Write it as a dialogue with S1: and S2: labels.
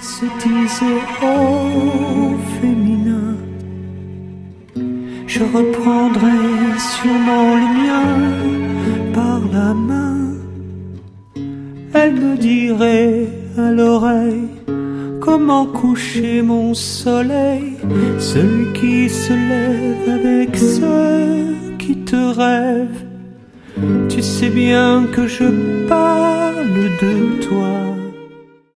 S1: se disait au féminin. Je reprendrai sûrement le mien par la main. Elle me dirait à l'oreille comment coucher mon soleil, celui qui se lève avec ceux qui te rêvent. Tu sais bien que je parle de toi.